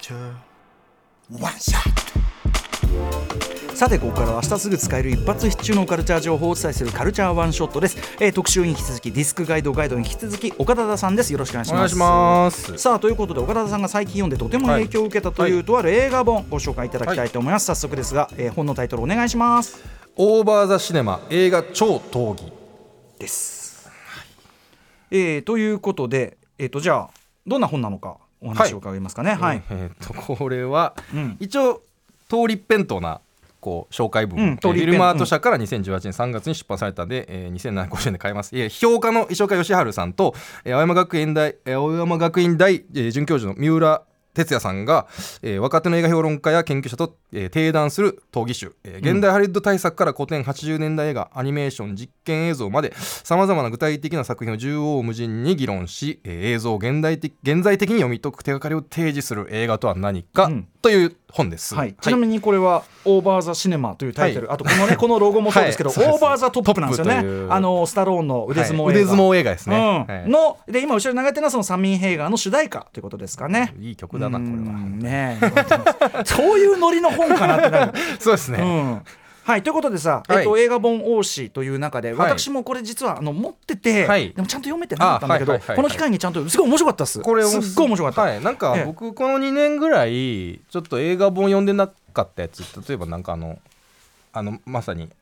Culture One Shot。 さてここからは明日すぐ使える一発必中のカルチャー情報をお伝えするカルチャーワンショットです。特集に引き続きディスクガイドに引き続き岡田さんです。よろしくお願いします。 お願いします。 さあということで岡田さんが最近読んでとても影響を受けたというとある映画本ご紹介いただきたいと思います。早速ですが、本のタイトルお願いします。 オーバーザシネマ映画超闘技です、ということで、じゃあどんな本なのかお話を伺いますかね。はい、 これは、一応通りっぺんとうなこう紹介文、フィルマート社から2018年3月に出版されたんで、2750円で買えます。評価の石岡義治さんと、青山学院大、准教授の三浦哲也さんが、若手の映画評論家や研究者と、定談する討議集、現代ハリウッド大作から古典80年代映画アニメーション実験映像までさまざまな具体的な作品を縦横無尽に議論し、映像を現在的に読み解く手がかりを提示する映画とは何か、という本です。 ちなみにこれはオーバーザシネマというタイトル、あとこのねこのロゴもそうですけど、オーバーザトップなんですよね。スタローンの腕相撲映画ですね、 ので今後ろに流れてるのはそのサミン・ヘイガーの主題歌ということですかね。 いい曲だなこれはねそういうノリの本かなってなるそうですね、 はい、ということでさ、映画本王子という中で、私もこれ実は持ってて、でもちゃんと読めてなかったんだけど、この機会にちゃんとすごい面白かったです。 これすっごい面白かった、 なんか僕この2年ぐらいちょっと映画本読んでなかったやつ、例えばなんかまさに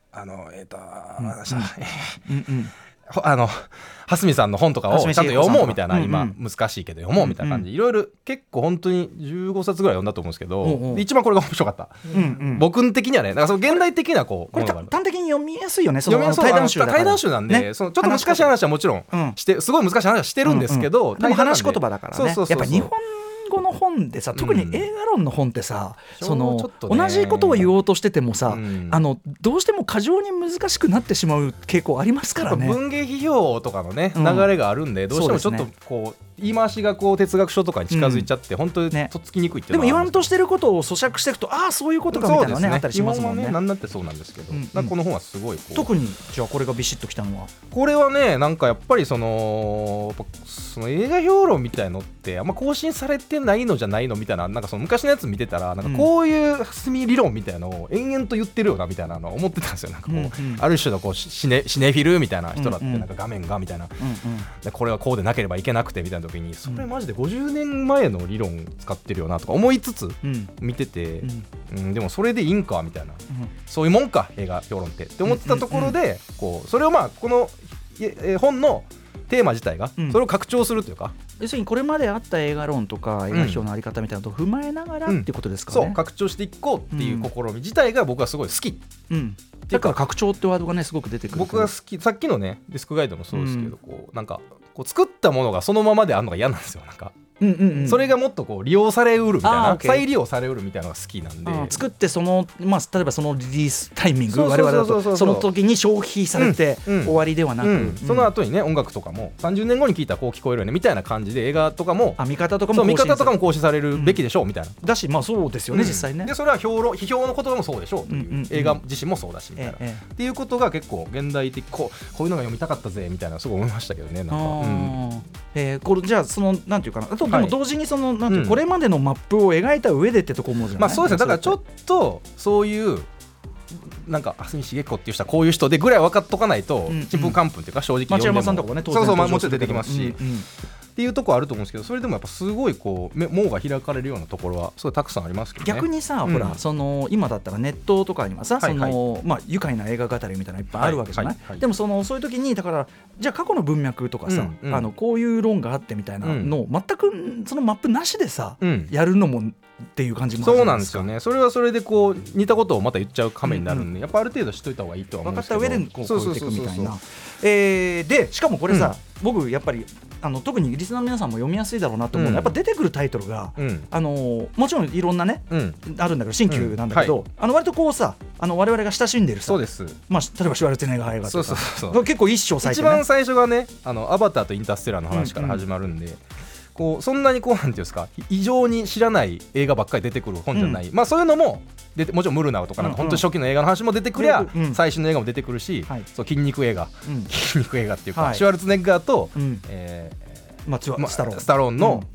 蓮見さんの本とかをちゃんと読もうみたいな、今難しいけど読もうみたいな感じでいろいろ結構本当に15冊ぐらい読んだと思うんですけど、一番これが面白かった、僕的にはね。だからその現代的なこれ端的に読みやすいよね。その対談集なんで、そのちょっと難しい話はもちろんしてすごい難しい話はしてるんですけど、 でも話し言葉だからね。やっぱ日本語の本でさ、特に映画論の本ってさ、同じことを言おうとしててもさ、どうしても過剰に難しくなってしまう傾向ありますからね。 文芸批評とかのね、流れがあるんで、どうしてもちょっとこう言い回しがこう哲学書とかに近づいちゃって、本当にとっつきにくいっていうのは、 でも言わんとしてることを咀嚼していくと、ああそういうことかみたいなのねあったりしますもんね。 何だってそうなんですけど、この本はすごい特にじゃあこれがビシッときたのは、 これはね、なんかやっぱりその映画評論みたいのってあんま更新されてないのじゃないのみたいな、なんかその昔のやつ見てたら、なんかこういう隅理論みたいなのを延々と言ってるよなみたいなのを思ってたんですよ。なんかこう、ある種のこうシネフィルみたいな人だって、なんか画面がみたいな、でこれはこうでなければいけなくてみたいな時に、それマジで50年前の理論使ってるよなとか思いつつ見てて、でもそれでいいんかみたいな、そういうもんか映画評論って思ってたところで、こうそれをこの本のテーマ自体がそれを拡張するというか、 要するにこれまであった映画論とか映画評のあり方みたいなのと踏まえながらっていうことですかね。 そう拡張していこうっていう試み自体が僕はすごい好き、 だから拡張ってワードがねすごく出てくる。 僕が好き。さっきのねディスクガイドもそうですけど、こうなんかこう作ったものがそのままであるのが嫌なんですよ。なんかそれがもっとこう利用されうるみたいな、再利用されうるみたいなのが好きなんで、 作ってその、例えばそのリリースタイミング、我々だとその時に消費されて終わりではなく、 その後にね音楽とかも30年後に聴いたらこう聞こえるよねみたいな感じで、映画とかも見方とかも更新されるべきでしょうみたいな、 だし、そうですよね、実際ね。 でそれは批評の言葉もそうでしょうという、映画自身もそうだしみたいな、っていうことが結構現代的、こういうのが読みたかったぜみたいなすごい思いましたけどね。なんかこれじゃあそのなんていうかな、あとでも同時にそのなんていうこれまでのマップを描いた上でってとこもじゃない。 そうですね。だからちょっとそういうなんか蓮見茂子っていう人はこういう人でぐらい分かっとかないとちんぷんかんぷんっていうか、正直町山さんとかもね当然もちろん出てきますし、っていうところあると思うんですけど、それでもやっぱすごいこう網が開かれるようなところはすごいたくさんありますけどね。 逆にさ、ほらその今だったらネットとかにはさ、愉快な映画語りみたいなのいっぱいあるわけじゃない。でもそういう時にだからじゃあ過去の文脈とかさ、こういう論があってみたいなのを全くそのマップなしでさ、やるのもっていう感じもあるじゃないですか。 そうなんですよね。それはそれでこう似たことをまた言っちゃう羽目になるんで、やっぱある程度しといた方がいいとは思うんですけど、 分かった上でこう超えていくみたいな。でしかもこれさ、僕やっぱり特にリスナーの皆さんも読みやすいだろうなと思うのは、やっぱ出てくるタイトルが、もちろんいろんなね、あるんだけど新旧なんだけど、割とこうさ我々が親しんでるさ、 そうです、 例えばシュワルツェネッガー映画とか結構一生最初ね、 一番最初がねアバターとインターステラーの話から始まるんで、こうそんなにこうなんていうんですか、異常に知らない映画ばっかり出てくる本じゃない、そういうのももちろんムルナウとかなんか本当に初期の映画の話も出てくりゃ、最新の映画も出てくるし、そう筋肉映画っていうか、シュワルツェネッガーとスタローンの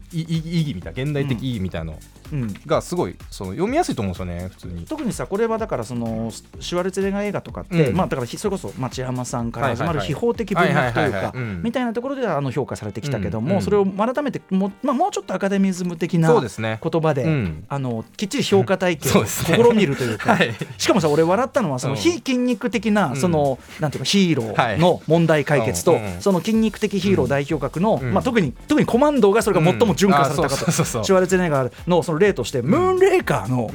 意義みたいな現代的意義みたいなのがすごいその読みやすいと思うんですよね普通に。 特にさこれはだからそのシュワルツェネッガー映画とかって、まあだからそれこそ町山さんから始まる秘宝的文学というかみたいなところでは評価されてきたけども、それを改めてもうちょっとアカデミズム的な言葉できっちり評価体系を試みるというか、しかもさ俺笑ったのはその非筋肉的なそのなんていうかヒーローの問題解決とその筋肉的ヒーロー代表格のまあ特にコマンドがそれが最も純化されたかとシュワルツェネッガーのその例としてムーンレイカーの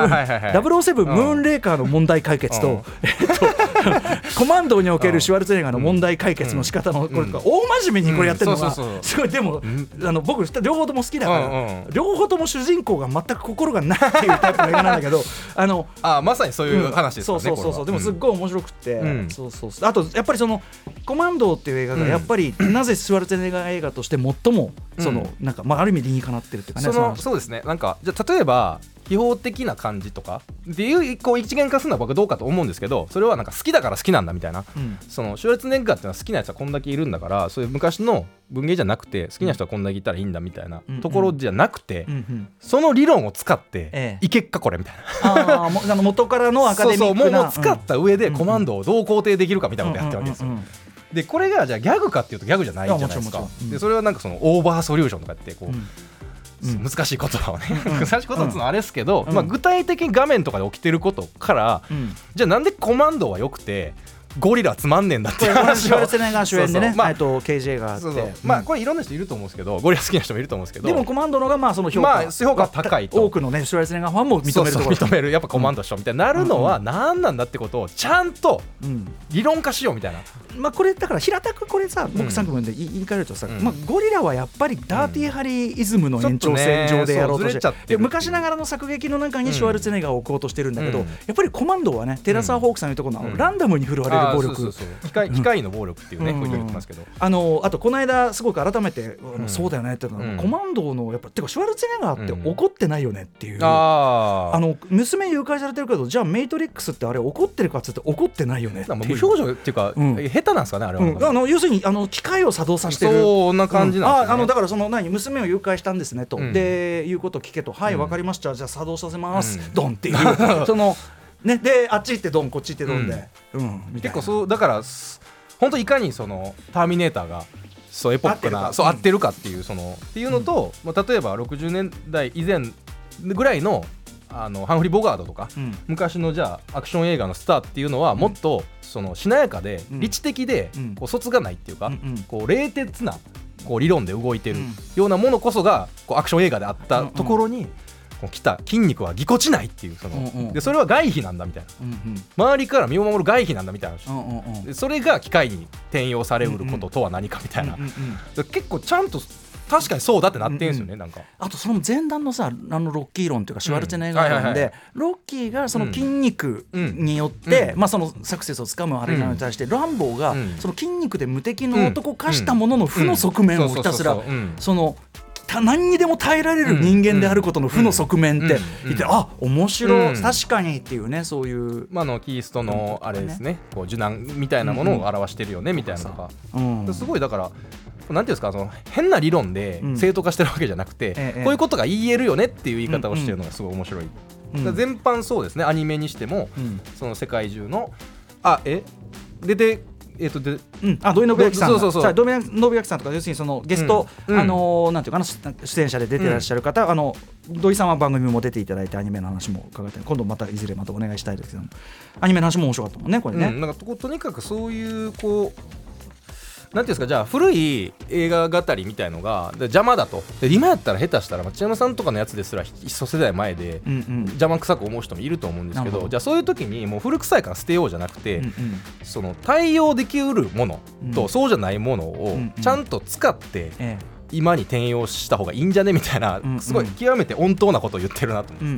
007ムーンレイカーの問題解決とコマンドにおけるシュワルツェネッガーの問題解決の仕方のこれ大真面目にこれやってるのがすごい。でも僕両方とも好きだから両方とも主人公が全く心がないっていうタイプの映画なんだけどまさにそういう話ですよね。 そうでもすっごい面白くてあとやっぱりそのコマンドっていう映画がやっぱりなぜシュワルツェネッガー映画として最もそのなんかまあある意味理にかなってるっていうかね。 そうですね。なんかじゃあ例えば秘宝的な感じとかっていうこう一元化するのは僕はどうかと思うんですけど、それはなんか好きだから好きなんだみたいな、そのシュワルツェネッガーっていうのは好きなやつはこんだけいるんだから、そういう昔の文芸じゃなくて好きな人はこんだけいたらいいんだみたいなところじゃなくて、その理論を使っていけっかこれみたいな元からのアカデミックなもう使った上でコマンドをどう肯定できるかみたいなことやってるわけですよ。でこれがじゃあギャグかっていうとギャグじゃないじゃないですか。でそれはなんかそのオーバーソリューションとかってこう難しい言葉をね難しいことっていうのはあれですけど、具体的に画面とかで起きてることから、じゃあなんでコマンドは良くてゴリラつまんねえんだっていう話をシュワルツェネッガー主演でねKJ があってまあこれいろんな人いると思うんですけど、ゴリラ好きな人もいると思うんですけど、 でもコマンドのがまあその評価高いと多くのねシュワルツェネッガーファンも認めるところ、 認めるやっぱコマンドしようみたいになるのは何なんだってことをちゃんと理論化しようみたいな。 まあこれだから平たくこれさ僕3分で言い換えるとさ、ゴリラはやっぱりダーティーハリーイズムの延長線上でやろうとして昔ながらの作劇の中にシュワルツェネッガーを置こうとしてるんだけど、やっぱりコマンドはねテラサー・ホークさんのところのランダムに振るわれる暴力、 機械の暴力っていうね、ふうに言ってますけど、 あとこの間すごく改めてそうだよねっていうのは、コマンドのやっぱてかシュワルツェネッガーって怒ってないよねっていう、娘誘拐されてるけどじゃあメイトリックスってあれ怒ってるかっつって怒ってないよねっていう、 無表情っていうか、下手なんですかねあれは、 要するに機械を作動させてる、 そんな感じなんですね。 だからその娘を誘拐したんですねと、でいうことを聞けと、はい分かりました、じゃあ作動させます、ドンっていうそのね、であっち行ってドンこっち行ってドンで、 結構そうだから本当いかにそのターミネーターがそうエポックな合ってるかっていうっていうのと、例えば60年代以前ぐらいのハンフリー・ボガードとか、昔のじゃあアクション映画のスターっていうのはもっとそのしなやかで理知的でこう卒がないっていうか、こう冷徹なこう理論で動いてるようなものこそがこうアクション映画であったところに、来た筋肉はぎこちないっていうでそれは外皮なんだみたいな、周りから身を守る外皮なんだみたいな、でそれが機械に転用されうることとは何かみたいな、結構ちゃんと確かにそうだってなってんですよね。なんかあとその前段のさロッキー論というかシュワルツェネッガー論で、ロッキーがその筋肉によって、そのサクセスをつかむあれに対して、ランボーがその筋肉で無敵の男化したものの負の側面をひたすらその何にでも耐えられる人間であることの負の側面って言って、面白い、確かにっていうね、そういうキーストのあれですね、こう受難みたいなものを表してるよねみたいなのが、すごいだからなんていうんですか、その変な理論で正当化してるわけじゃなくて、こういうことが言えるよねっていう言い方をしてるのがすごい面白い。全般そうですね、アニメにしてもその世界中の土井信明さん土井信明さんとか、要するにそのゲスト、なんていうかな、出演者で出てらっしゃる方、土井さんは番組も出ていただいてアニメの話も伺って、今度またいずれまたお願いしたいですけども、アニメの話も面白かったもんねこれね。 なんかとにかくそういうこうなんていうんですか、じゃあ古い映画語りみたいのが邪魔だと、で今やったら下手したら町山さんとかのやつですら一世代前で邪魔くさく思う人もいると思うんですけど、じゃあそういう時にもう古臭いから捨てようじゃなくて、その対応できうるものとそうじゃないものをちゃんと使って今に転用した方がいいんじゃねみたいな、すごい極めて温当なことを言ってるなと思って、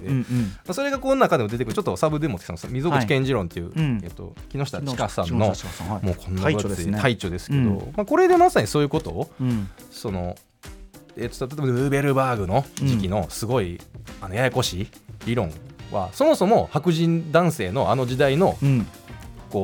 それがこの中でも出てくる、ちょっとサブでも溝口健二論っていう木下千佳さんのもうこんな分厚い大著ですけど、これでまさにそういうことをその例えばルーベルバーグの時期のすごいややこしい理論は、そもそも白人男性のあの時代のこう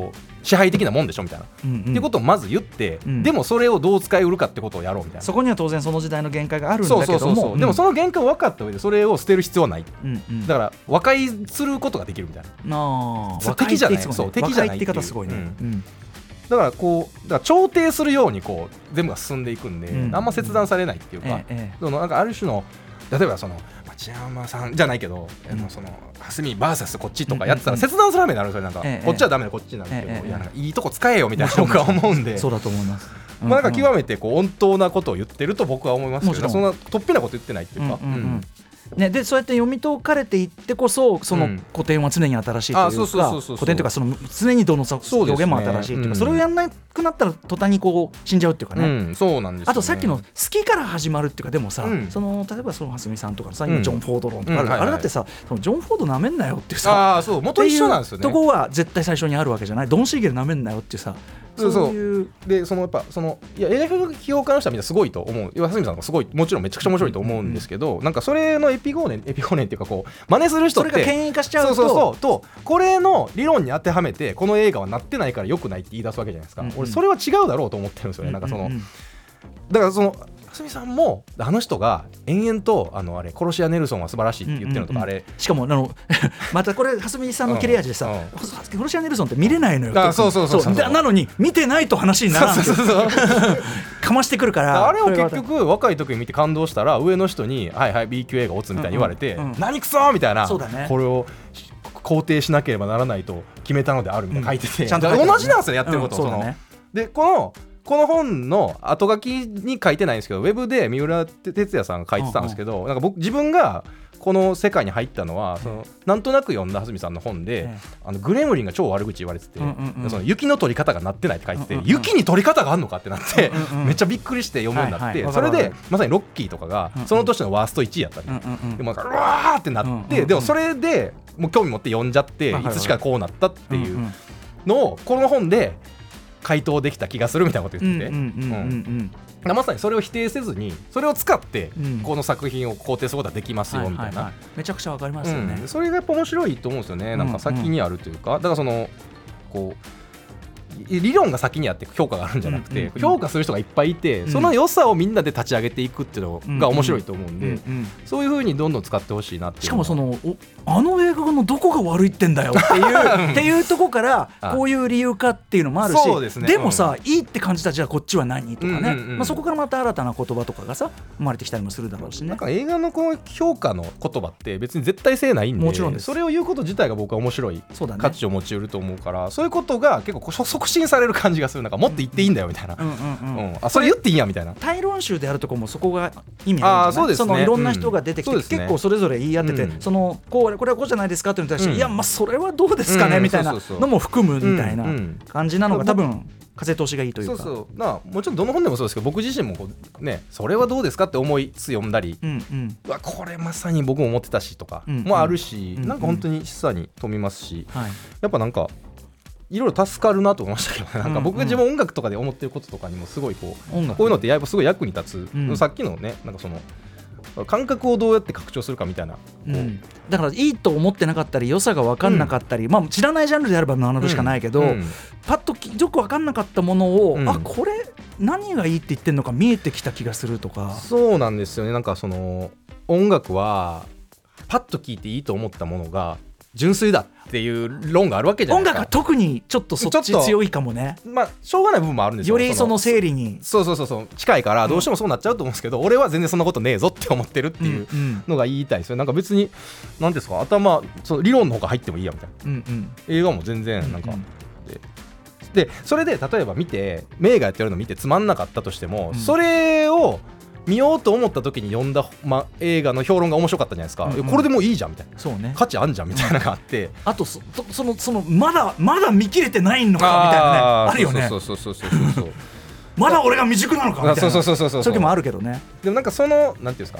支配的なもんでしょみたいな、っていうことをまず言って、でもそれをどう使い売るかってことをやろうみたいな。 そこには当然その時代の限界があるんだけども、 でもその限界を分かった上でそれを捨てる必要はない、だから和解することができるみたいな。敵じゃない、そう敵じゃないっていう、 すごいね、 だからこうだから調停するようにこう全部が進んでいくんで、あんま切断されないっていうか、なんかある種の例えばその町山さんじゃないけど、その蓮見 VS こっちとかやってたら切断するはめになるんですよ。なんかこっちはダメでこっちになるけど、いやなんかいいとこ使えよみたいな僕は思うんで、 そうだと思います。 なんか極めてこう温当なことを言ってると僕は思いますけど、そんな突飛なこと言ってないっていうか。 ね、でそうやって読み解かれていってこそその古典は常に新しいというか、古典というかその常にどの表現も新しいというか、それをやらなくなったら途端にこう死んじゃうっていうかね、 そうなんですよね。 あとさっきの好きから始まるっていうか、でもさ、その例えばその蓮見さんとかさ、今ジョン・フォード論とかあれだってさ、そのジョン・フォードなめんなよっていうさ、 元一緒なんですよね。 とこは絶対最初にあるわけじゃない。ドン・シーゲルなめんなよっていうさ、そういうでそのやっぱそのいや映画批評家の人はみんなすごいと思う。蓮見さんがすごい、もちろんめちゃくちゃ面白いと思うんですけど、なんかそれのエピゴーネンっていうかこう真似する人ってそれが権威化しちゃうとこれの理論に当てはめてこの映画はなってないから良くないって言い出すわけじゃないですか。俺それは違うだろうと思ってるんですよね。なんかそのだからその蓮見さんもあの人が延々とあれ殺し屋ネルソンは素晴らしいって言ってるのとか、あれしかもまたこれ蓮見さんの切れ味でさ、殺し屋ネルソンって見れないのよ。なのに見てないと話にならんかましてくるから、 あれを結局若い時に見て感動したら上の人にはいはい B 級映画オツみたいに言われて、何クソみたいな、これを肯定しなければならないと決めたのであるみたいな書いてて、同じなんですよやってること。でこの本の後書きに書いてないんですけど、ウェブで三浦哲也さんが書いてたんですけど、なんか自分がこの世界に入ったのはなんとなく読んだ蓮見さんの本で、グレムリンが超悪口言われてて、その雪の取り方がなってないって書いてて、雪に取り方があるのかってなってめっちゃびっくりして読むようになって、それでまさにロッキーとかがその年のワースト1位やったりでもうわーってなって、でもそれでもう興味持って読んじゃって、いつしかこうなったっていうのをこの本で回答できた気がするみたいなこと言ってて、まさにそれを否定せずにそれを使ってこの作品を肯定することができますよみたいな、 めちゃくちゃわかりますよね。 それがやっぱ面白いと思うんですよね。なんか先にあるというか、だからそのこう理論が先にあって評価があるんじゃなくて、評価する人がいっぱいいて、その良さをみんなで立ち上げていくっていうのが面白いと思うんで、そういう風にどんどん使ってほしいなっていう。 しかもそのあの映画のどこが悪いってんだよっていうとこからこういう理由かっていうのもあるし、でもさいいって感じた、じゃあこっちは何とかね、そこからまた新たな言葉とかがさ生まれてきたりもするだろうしね。 なんか映画のこの評価の言葉って別に絶対性ないんで、 もちろんです。 それを言うこと自体が僕は面白い価値を持ち得ると思うから、そういうことが結構促進される感じがする。なんかもっと言っていいんだよみたいな、それ言っていいんやみたいな。 対論集であるとこもそこが意味あるんじゃない？そのいろんな人が出てきて、結構それぞれ言い合ってて、そのこれはこうじゃないですかっていうのに対して、いやまあそれはどうですかねみたいなのも含むみたいな感じなのが多分風通しがいいというか。 もちろんどの本でもそうですけど、僕自身もこうね、それはどうですかって思いつつ読んだり、わこれまさに僕も思ってたしとかもあるし、なんか本当に示唆に富みますし、やっぱなんかいろいろ助かるなと思いましたけどね。なんか僕が自分音楽とかで思ってることとかにもすごいこういうのってやっぱすごい役に立つ、さっきのね、なんかその感覚をどうやって拡張するかみたいな、 だからいいと思ってなかったり良さが分かんなかったり、知らないジャンルであれば学ぶしかないけど、パッとよく分かんなかったものを、これ何がいいって言ってんのか見えてきた気がするとか。 そうなんですよね。なんかその音楽はパッと聴いていいと思ったものが純粋だっていう論があるわけじゃないですか。 音楽は特にちょっとそっち強いかもね。 しょうがない部分もあるんですよ。 よりその整理にそう近いからどうしてもそうなっちゃうと思うんですけど、俺は全然そんなことねえぞって思ってるっていうのが言いたいですよ。なんか別に何ですか、その理論の方が入ってもいいやみたいな、映画も全然なんか、でそれで例えば名画やってるの見てつまんなかったとしても、それを見ようと思った時に読んだ、映画の評論が面白かったじゃないですか、これでもういいじゃんみたいな、 そうね、 価値あんじゃんみたいなのがあって、 あとそのまだ見切れてないのかみたいなね、あるよね。そうまだ俺が未熟なのかみたいな、そういう時もあるけどね。 でもなんかそのなんていうんですか、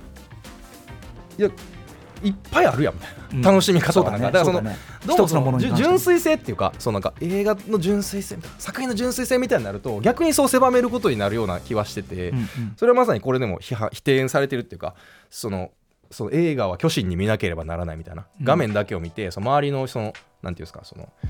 いっぱいあるやんみたいな、楽しみ方が、だからその一つのものに純粋性っていうか、そのなんか映画の純粋性みたいな、作品の純粋性みたいになると逆にそう狭めることになるような気はしてて、それはまさにこれでも否定されてるっていうか、その映画は虚心に見なければならないみたいな、画面だけを見てその周りのそのなんていうんですか、その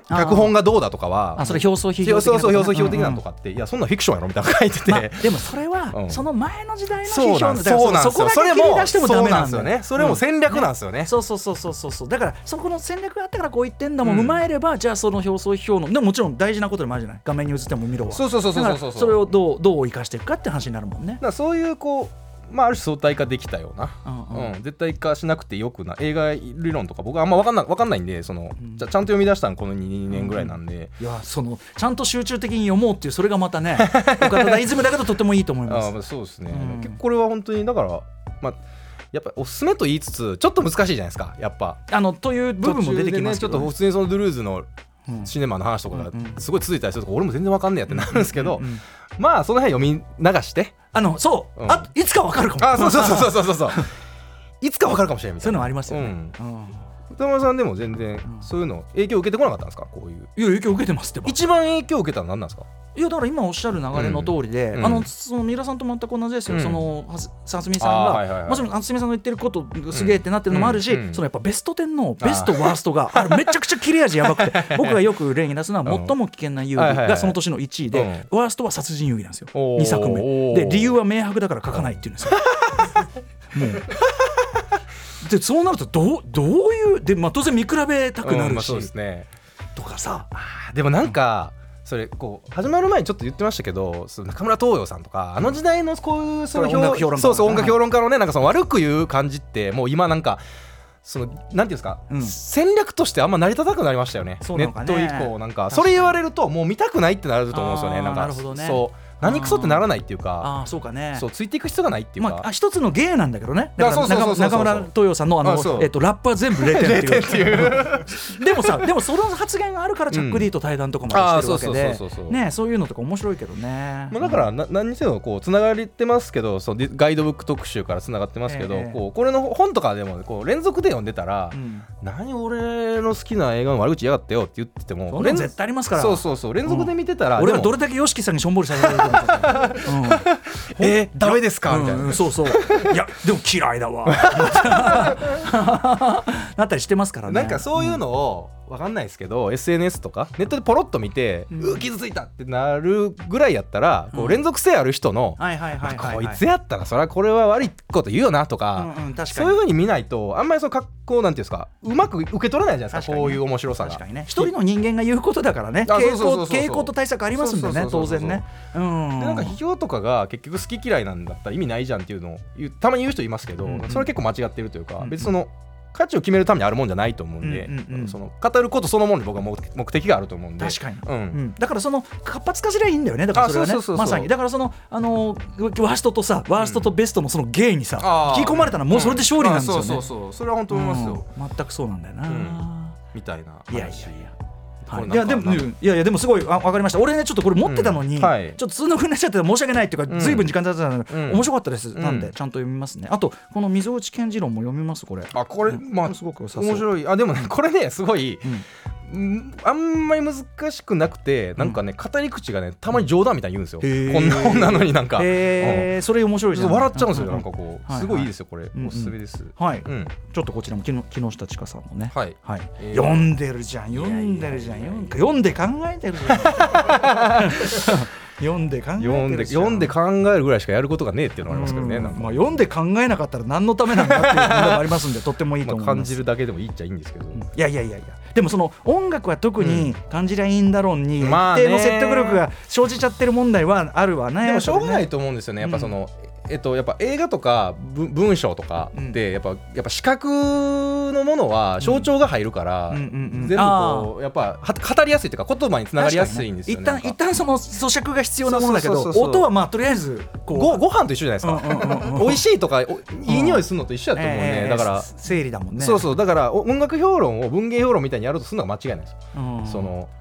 脚本がどうだとかはそれ表層批評的な、 そう表層批評的なのとかって、いやそんなフィクションやろみたいなの書いてて、 でもそれはその前の時代の批評そうなんですよ、 そこだけ切り出してもダメなんだよね。それも戦略なんですよね。 そうだからそこの戦略があったからこう言ってんだもん、踏まえればじゃあその表層批評のでももちろん大事なことでもあるじゃない、画面に映っても見ろは。 そうそれをどう生かしていくかって話になるもんね。 だからそういうこうある種相対化できたような、絶対化しなくてよくな映画理論とか僕はあんま分かんないんで、ちゃんと読み出したのこの2年ぐらいなんで、 いやちゃんと集中的に読もうっていうそれがまたね岡田大泉だけどとってもいいと思います。 そうですね、結構これは本当にだからやっぱおすすめと言いつつちょっと難しいじゃないですか、やっぱという部分も出てきますけど、 ちょっと普通にそのドゥルーズのシネマの話とかがすごい続いたりすると俺も全然分かんねえやってなるんですけど、まあその辺読み流していつか分かるかも。 そういつか分かるかもしれないみたいな、 そういうのありますよね。 歌丸さんでも全然そういうの影響を受けてこなかったんですか、こういう。 いや影響を受けてますってば。 一番影響を受けたのは何なんですか。 いやだから今おっしゃる流れの通りで、その三浦さんと全く同じですよ。その蓮見さんがもちろん蓮見さんの言ってることすげえってなってるのもあるし、そのやっぱベスト10のベストワーストがめちゃくちゃ切れ味やばくて、僕がよく例に出すのは最も危険な遊戯がその年の1位で、ワーストは殺人遊戯なんですよ、2作目で。理由は明白だから書かないっていうんですよ。もうでそうなるとどういうで、当然見比べたくなるし、とかさ。 でもなんかそれこう始まる前にちょっと言ってましたけど、中村東洋さんとかあの時代のこういう音楽評論家、 音楽評論家のね、なんかその悪く言う感じってもう今なんかなんていうんですか、戦略としてあんま成り立たなくなりましたよね。ネット以降なんかそれ言われるともう見たくないってなると思うんですよね。なんか何クソってならないっていうか、 そうかね、 ついていく必要がないっていうか、 一つの芸なんだけどね。だから中村東洋さんのラップは全部0点っていうでもその発言があるからチャック・ディと対談とかもしてるわけでね、そういうのとか面白いけどね。 だから何にせよこうつながってますけど、ガイドブック特集からつながってますけど、これの本とかでもこう連続で読んでたら、何俺の好きな映画の悪口言いやがってよって言ってても、 絶対ありますから。 そう連続で見てたら、 俺はどれだけ YOSHIKI さんにしょんぼりさせられるかダメですかみたいな。 いやでも嫌いだわなったりしてますからね。 なんかそういうのを分かんないですけど、SNS とかネットでポロッと見て傷ついたってなるぐらいやったら、こう連続性ある人のこいつやったらそれはこれは悪いこと言うよなとか、そういう風に見ないとあんまりこうなんていうんですか、うまく受け取れないじゃないですか、こういう面白さが。 確かにね、一人の人間が言うことだからね、傾向と対策ありますんでね、当然ね。 でなんか批評とかが結局好き嫌いなんだったら意味ないじゃんっていうのをたまに言う人いますけど、それは結構間違ってるというか、別にその価値を決めるためにあるもんじゃないと思うんで、その語ることそのものに僕は目的があると思うんで。 確かに、だからその活発化すりゃいいんだよね。だからそれはね、まさにだからそのワーストとさ、ワーストとベストのその芸にさ、引き込まれたらもうそれで勝利なんですよね。 それは本当思いますよ。 全くそうなんだよな、 みたいな話。 いやでもすごい分かりました。俺ねちょっとこれ持ってたのに、ちょっと通のふうになっちゃって申し訳ないっていうか、ずいぶん時間経ってたので面白かったです。なんでちゃんと読みますね。あとこの溝口健二論も読みます。これこれすごく面白い。でもねこれねすごいあんまり難しくなくて、なんかね語り口がねたまに冗談みたいに言うんですよ。こんな本なのになんかそれ面白いじゃん。 笑っちゃうんですよ。なんかこうすごいいいですよこれ。おすすめです。 はい、ちょっとこちらも木下千佳さんのね、読んでるじゃん読んで考えてるじゃん読んで考えるぐらいしかやることがねえっていうのがありますけどね。 読んで考えなかったら何のためなんだっていうのがありますんでとってもいいと思います。 感じるだけでもいいっちゃいいんですけど、 いやでもその音楽は特に感じりゃいいんだろうに、一定の説得力が生じちゃってる問題はあるわね。 でもしょうがないと思うんですよね。やっぱそのやっぱ映画とか文章とかってやっぱ視覚のものは象徴が入るから全部こうやっぱ語りやすいというか言葉につながりやすいんですよね。 一旦その咀嚼が必要なものだけど、音はとりあえずご飯と一緒じゃないですか。美味しいとかいい匂いするのと一緒だと思うんで、だから整理だもんね。 だから音楽評論を文芸評論みたいにやろうとするのが間違いないですよ。その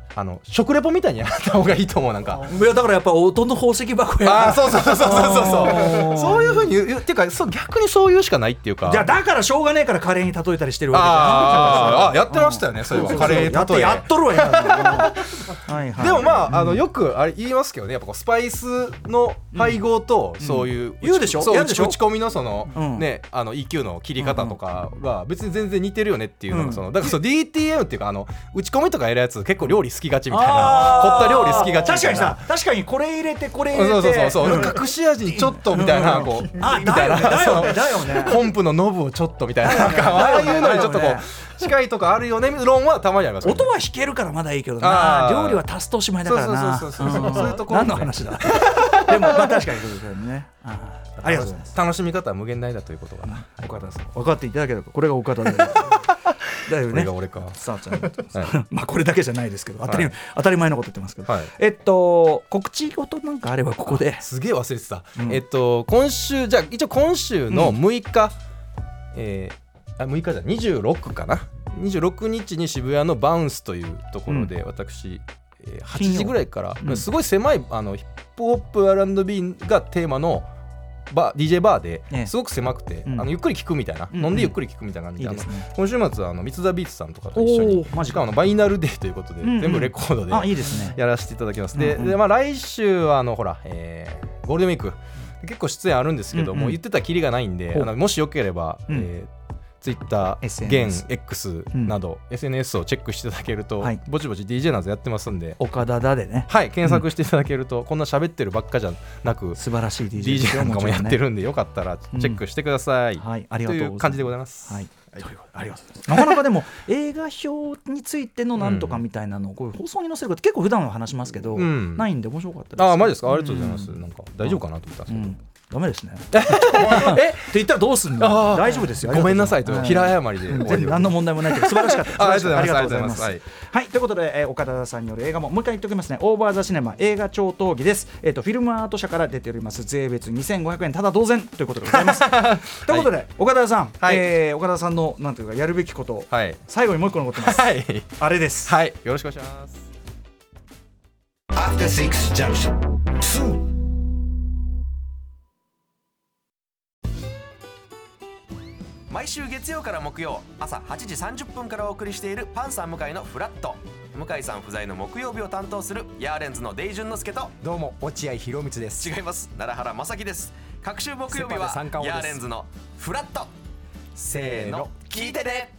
食レポみたいにやった方がいいと思う。なんかいやだからやっぱ音の宝石箱や。 そうそういう風に言うっていうか逆にそういうしかないっていうか。 じゃあだからしょうがねえからカレーに例えたりしてるわけじゃん。 やってましたよね。そういえばカレー例えやっとるわよ。はいはい。 でもまあよくあれ言いますけどね、やっぱこうスパイスの配合とそういう言うでしょ。 打ち込みのそのねEQ の切り方とかが別に全然似てるよねっていうのがだからその DTM っていうか打ち込みとかやるやつ結構料理好きがちみたいな、凝った料理好きがちみたいな。 確かにこれ入れてこれ入れてそう隠し味にちょっとみたいなこうみたいなだよねコンプのノブをちょっとみたいなああいうのにちょっとこう近いとこあるよね論はたまにあります。 音は弾けるからまだいいけどな、料理は足すとおしまいだからな。 そういうところ何の話だ。でもまあ確かにそうですよね。ありがとうございます。 楽しみ方は無限大だということが岡田さん分かっていただければ、これが岡田だよだよね。 これが俺か。 さあちゃんまあこれだけじゃないですけど当たり前のこと言ってますけど、 告知事なんかあればここで。 すげえ忘れてた。今週じゃあ一応今週の6日6日じゃ26かな、26日に渋谷のバウンスというところで私8時ぐらいからすごい狭いヒップホップ R&B がテーマのDJ バーですごく狭くてゆっくり聴くみたいな、飲んでゆっくり聴くみたいな感じで、今週末は三ツ田ビーツさんとかと一緒に、しかもバイナルデーということで全部レコードでやらせていただきます。でまあ来週はほらゴールデンウィーク結構出演あるんですけども、言ってたらキリがないんでもしよければTwitter、現 X など SNS をチェックしていただけると、ぼちぼち DJ などやってますんで、 岡田だでね、 検索していただけるとこんな喋ってるばっかじゃなく素晴らしい DJ なんかもやってるんで、よかったらチェックしてください。 ありがとうございます。という感じでございます。 ありがとうございます。なかなかでも映画表についてのなんとかみたいなのをこういう放送に載せること結構普段は話しますけど、ないんで面白かったです。 マジですか。ありがとうございます。なんか大丈夫かなと思ったんですけど。 ダメですね。って言ったらどうすんの。大丈夫ですよ。 ごめんなさいと平謝りで。 何の問題もないけど素晴らしかった。 ありがとうございます。 はい、ということで岡田さんによる映画ももう一回言っておきますね。オーバーザシネマ映画超討議です。フィルムアート社から出ております。税別2500円ただ同然ということでございます。ということで岡田さん、岡田さんのなんていうかやるべきこと、最後にもう一個残ってます。あれです。 はい、よろしくお願いします。 After Six Junction。 毎週月曜から木曜朝8時30分からお送りしているパンサー向井のフラット。向井さん不在の木曜日を担当するヤーレンズのデイジュンの之介と、 どうも落合博満です。 違います、奈良原正樹です。各週木曜日はヤーレンズのフラット。せーの聞いてね。